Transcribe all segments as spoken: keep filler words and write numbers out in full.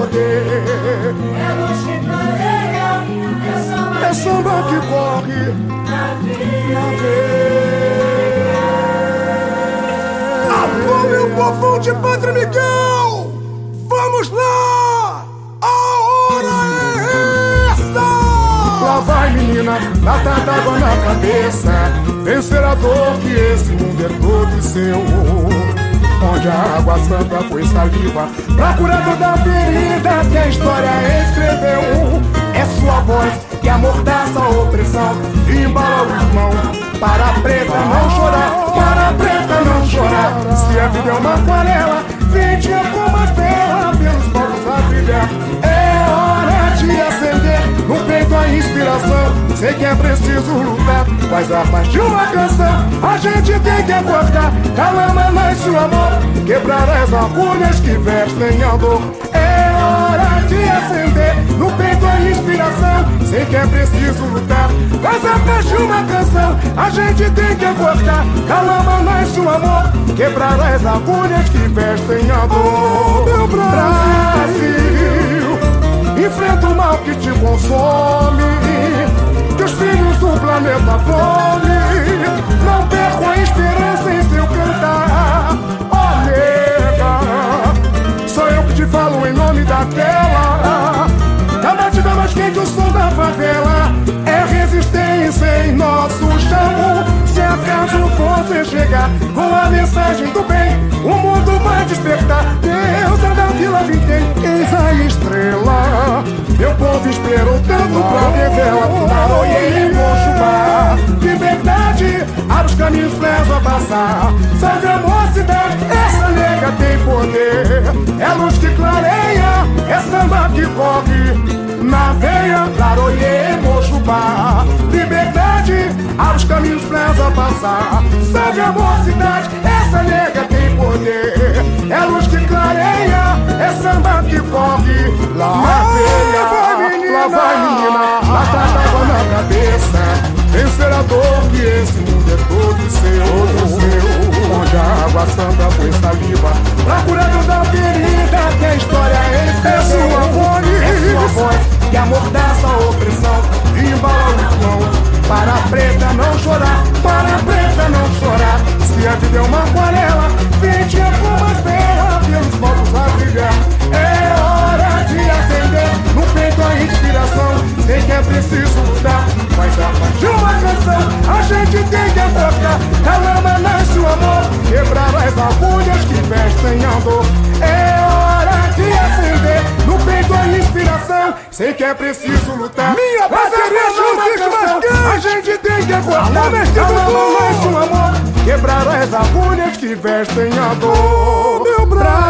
poder. É luz que clareia, é samba, é samba que corre na veia. Alô, meu povão de Padre Miguel! Vamos lá! A hora é essa! Lá vai, menina, lata d'água na cabeça. Vencer a dor que esse mundo é todo seu. Onde a água santa foi saliva pra curar toda a ferida que a história escreveu. É sua voz que amordaça a opressão e embala o irmão. Para a preta não chorar, para a preta não chorar. Se a vida é uma aquarela, vende a cor mais bela pelos povos a brilhar. É hora de acender no peito a inspiração. Sei que é preciso lutar, faz a paz de uma canção. A gente tem que acordar, calma nasce o amor, quebrar as agulhas que vestem a dor. É hora de acender no peito a inspiração. Sei que é preciso lutar, faz a paz de uma canção. A gente tem que acordar, calma nasce o amor, quebrar as agulhas que vestem a dor. Meu Brasil, enfrenta o mal que te consome, que os filhos do planeta fome não percam a esperança em seu cantar. Oh, nega, sou eu que te falo em nome daquela da batida mais quente, o som da favela. É resistência em nosso chão. Se acaso você chegar com a mensagem do bem, o mundo vai despertar. Deus é da Vila Vintém, eis a estrela. Meu povo esperou tanto pra ver vela. Naroie e Mochubá. Liberdade, abre os caminhos, leva a passar. Salve a mocidade, essa nega tem poder. É luz que clareia, é samba que corre na veia. Naroie e Mochubá. Liberdade, abre os caminhos, leva a passar. Salve a mocidade, essa nega tem poder. É luz que clareia, é samba que corre lá na veia. Lá vai, menina, lata d'água na cabeça. Vencer a dor que esse mundo é todo seu, todo seu. Onde a água santa foi saliva pra curar toda a ferida que a história escreveu. É sua voz, é sua voz que amordaça a opressão e embala o irmão. Para a preta não chorar, para a preta não chorar. Se a vida é uma aquarela, vende a cor mais bela pelos povos a brilhar. É hora de acender no peito a inspiração. Sei que é preciso lutar, mas a paz de uma canção. A gente tem que acordar, calma nasce o amor, quebrar as agulhas que vestem a dor. É hora de acender no peito a inspiração. Sei que é preciso lutar, minha bateria música mais quente. A gente tem que acordar, calma nasce o amor, quebrar as agulhas que vestem a dor. Meu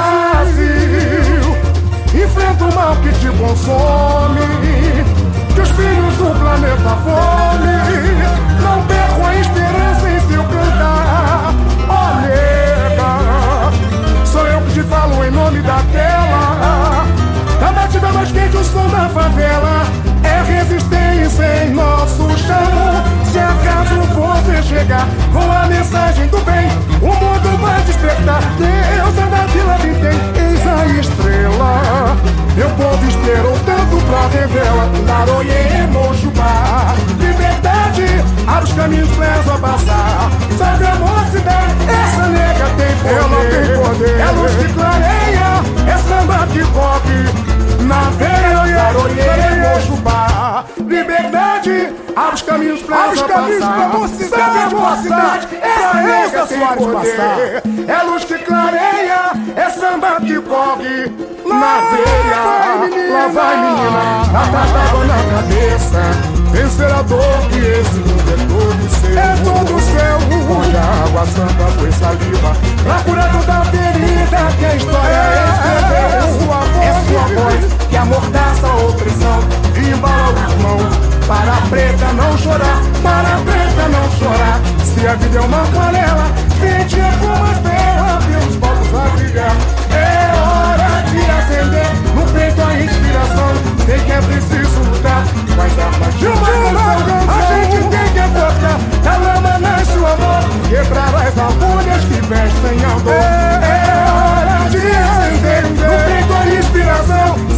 Brasil, enfrenta o mal que te consome, que os filhos do planeta fome não percam a esperança em seu cantar. Oh, nega, sou eu que te falo em nome daquela da batida mais quente, o som da favela. É resistência em nosso chão. Se acaso você chegar com a mensagem do bem, o mundo vai despertar. Deus é da Vila Vintém, eis a estrela. Meu povo esperou tanto pra revela. Naroie e Mochubá. Liberdade, abre os caminhos, leva a passar. Salve a mocidade, essa nega tem poder. Ela tem poder. É luz que clareia, é samba que corre na veia. Naroie e Mochubá. Liberdade, abre os caminhos pra ela passar. Salve a mocidade, essa nega tem poder. É luz que clareia, é samba que corre na veia. Lá vai, menina, lata d'água na cabeça. Vencer a dor que esse mundo é todo seu. É todo seu. Onde a água santa foi saliva pra curar toda a ferida que a história escreveu. É sua voz, é sua voz que amordaça a opressão e embala o irmão. Para a preta não chorar, para a preta não chorar. Se a vida é uma aquarela, vende a cor mais bela pelos povos a brilhar. É hora de acender no peito a inspiração. Sei que é preciso lutar, mas a paz de uma canção. A gente tem que acordar, calma nasce o amor, quebrar as agulhas que vestem a dor. É hora de acender no peito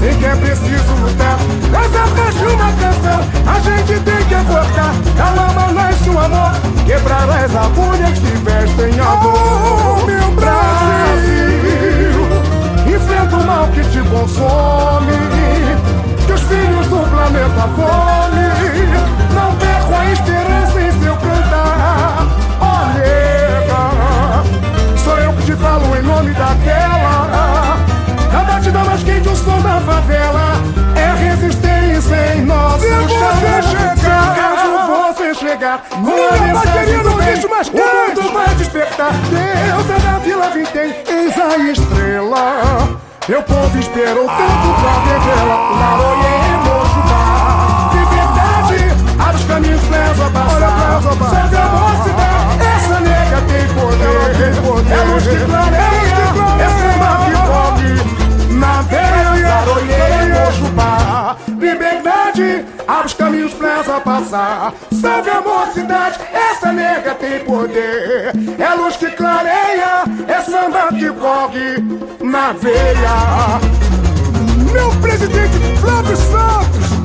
em que é preciso lutar. Mas atrás de uma canção a gente tem que acordar. Da lama nasce o amor, quebrar as agulhas que vestem a dor. Oh, meu Brasil, enfrenta o mal que te consome, que os filhos do planeta fome não percam a esperança em seu cantar. Oh, nega, sou eu que te falo em nome daquela, a batida mais quente, o som da favela. É resistência em nosso Se você chão. chegar, Se caso você chegar com a minha bateria mensagem do não bem, deixa mais o quente. mundo vai despertar. Deus é da Vila Vintém, eis a estrela. Meu povo esperou tanto pra ver ela. Laroie, Mojubá. Liberdade, abre os caminhos, preza a passar. Salve a mocidade, essa nega tem poder. É luz que clareia, é samba que corre na veia. Laroie, Mojubá. Liberdade, abre os caminhos, preza passar. Salve a mocidade, essa nega tem poder. É luz que clareia, é samba que corre na veia. meu presidente Flávio Santos,